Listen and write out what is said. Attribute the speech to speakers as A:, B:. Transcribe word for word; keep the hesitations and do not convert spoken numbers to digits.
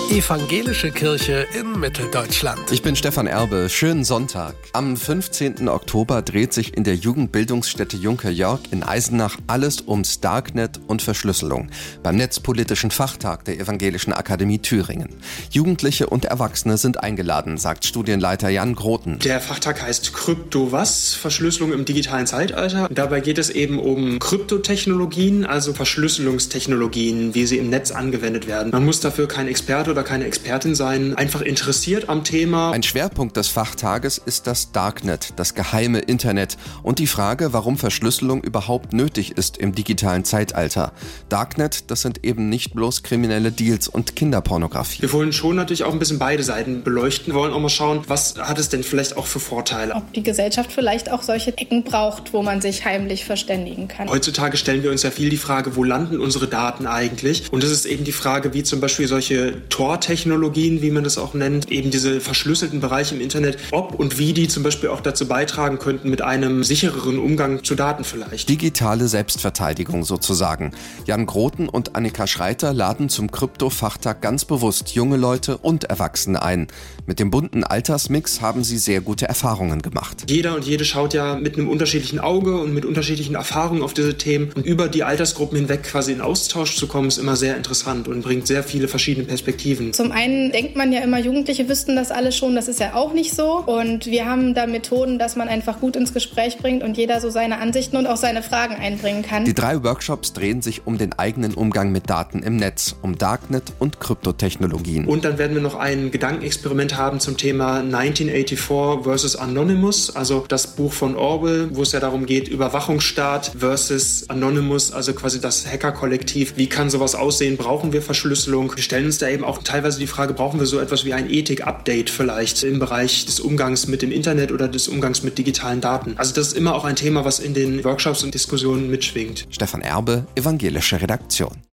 A: Evangelische Kirche in Mitteldeutschland.
B: Ich bin Stefan Erbe. Schönen Sonntag. Am fünfzehnten Oktober dreht sich in der Jugendbildungsstätte Junker Jörg in Eisenach alles ums Darknet und Verschlüsselung beim Netzpolitischen Fachtag der Evangelischen Akademie Thüringen. Jugendliche und Erwachsene sind eingeladen, sagt Studienleiter Jan Groten.
C: Der Fachtag heißt Krypto was? Verschlüsselung im digitalen Zeitalter. Dabei geht es eben um Kryptotechnologien, also Verschlüsselungstechnologien, wie sie im Netz angewendet werden. Man muss dafür kein Experte oder keine Expertin sein, einfach interessiert am Thema.
B: Ein Schwerpunkt des Fachtages ist das Darknet, das geheime Internet und die Frage, warum Verschlüsselung überhaupt nötig ist im digitalen Zeitalter. Darknet, das sind eben nicht bloß kriminelle Deals und Kinderpornografie.
C: Wir wollen schon natürlich auch ein bisschen beide Seiten beleuchten, wir wollen auch mal schauen, was hat es denn vielleicht auch für Vorteile.
D: Ob die Gesellschaft vielleicht auch solche Ecken braucht, wo man sich heimlich verständigen kann.
C: Heutzutage stellen wir uns ja viel die Frage, wo landen unsere Daten eigentlich? Und es ist eben die Frage, wie zum Beispiel solche Tor-Technologien, wie man das auch nennt, eben diese verschlüsselten Bereiche im Internet, ob und wie die zum Beispiel auch dazu beitragen könnten mit einem sichereren Umgang zu Daten vielleicht.
B: Digitale Selbstverteidigung sozusagen. Jan Groten und Annika Schreiter laden zum Krypto-Fachtag ganz bewusst junge Leute und Erwachsene ein. Mit dem bunten Altersmix haben sie sehr gute Erfahrungen gemacht.
C: Jeder und jede schaut ja mit einem unterschiedlichen Auge und mit unterschiedlichen Erfahrungen auf diese Themen. Und über die Altersgruppen hinweg quasi in Austausch zu kommen, ist immer sehr interessant und bringt sehr viele verschiedene Perspektiven.
D: Zum einen denkt man ja immer, Jugendliche wüssten das alles schon, das ist ja auch nicht so. Und wir haben da Methoden, dass man einfach gut ins Gespräch bringt und jeder so seine Ansichten und auch seine Fragen einbringen kann.
B: Die drei Workshops drehen sich um den eigenen Umgang mit Daten im Netz, um Darknet und Kryptotechnologien.
C: Und dann werden wir noch ein Gedankenexperiment haben zum Thema neunzehnhundertvierundachtzig versus Anonymous, also das Buch von Orwell, wo es ja darum geht, Überwachungsstaat versus Anonymous, also quasi das Hackerkollektiv. Wie kann sowas aussehen? Brauchen wir Verschlüsselung? Wir stellen uns da eben auch teilweise die Frage, brauchen wir so etwas wie ein Ethik-Update vielleicht im Bereich des Umgangs mit dem Internet oder des Umgangs mit digitalen Daten? Also das ist immer auch ein Thema, was in den Workshops und Diskussionen mitschwingt.
B: Stefan Erbe, Evangelische Redaktion.